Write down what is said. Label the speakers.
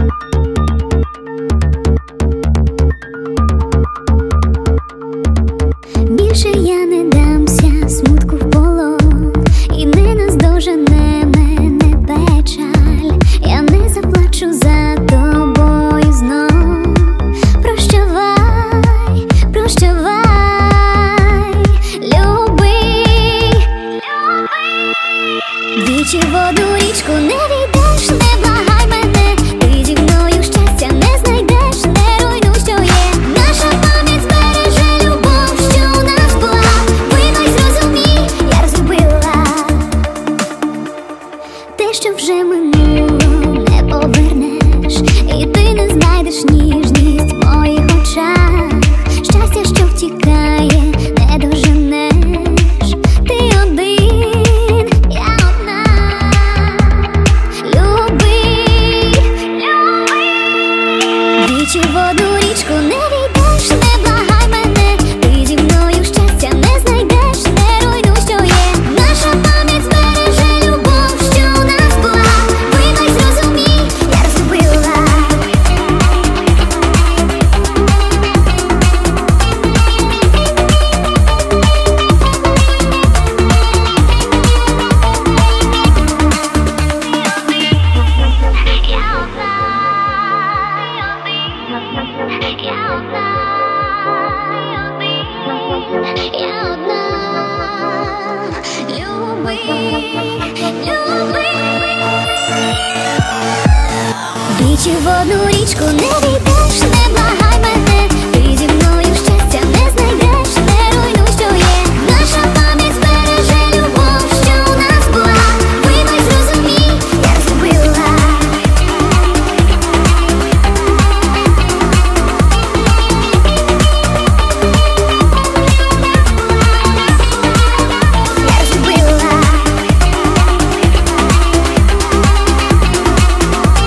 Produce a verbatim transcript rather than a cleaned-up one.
Speaker 1: Більше я не дамся смутку в полон, і не наздожене мене печаль. Я не заплачу за тобою знов. Прощавай, прощавай, любий, любий. Двічі в воду річку не війдеш, не благай мене. Ти зі мною щастя не знайдеш, не руйнуй, що є. Наша пам'ять збереже любов, що у нас була. Вибач, зрозумій, я розлюбила те, що вже минуло, не повернеш. І ти не знайдеш ніжність в моїх очах. Щастя, що втікає, не доженеш. Ти один, я одна. Любий, любий. Двічі в воду річку не війдеш, не благай мене. Ти зі мною щастя не знайдеш, не руйнуй, що є. Наша пам'ять збереже любов, що у нас була. Вибач, зрозумій, я розлюбила. Я одна, любий, любий. Двічі в одну річку не війдеш, не благай мене.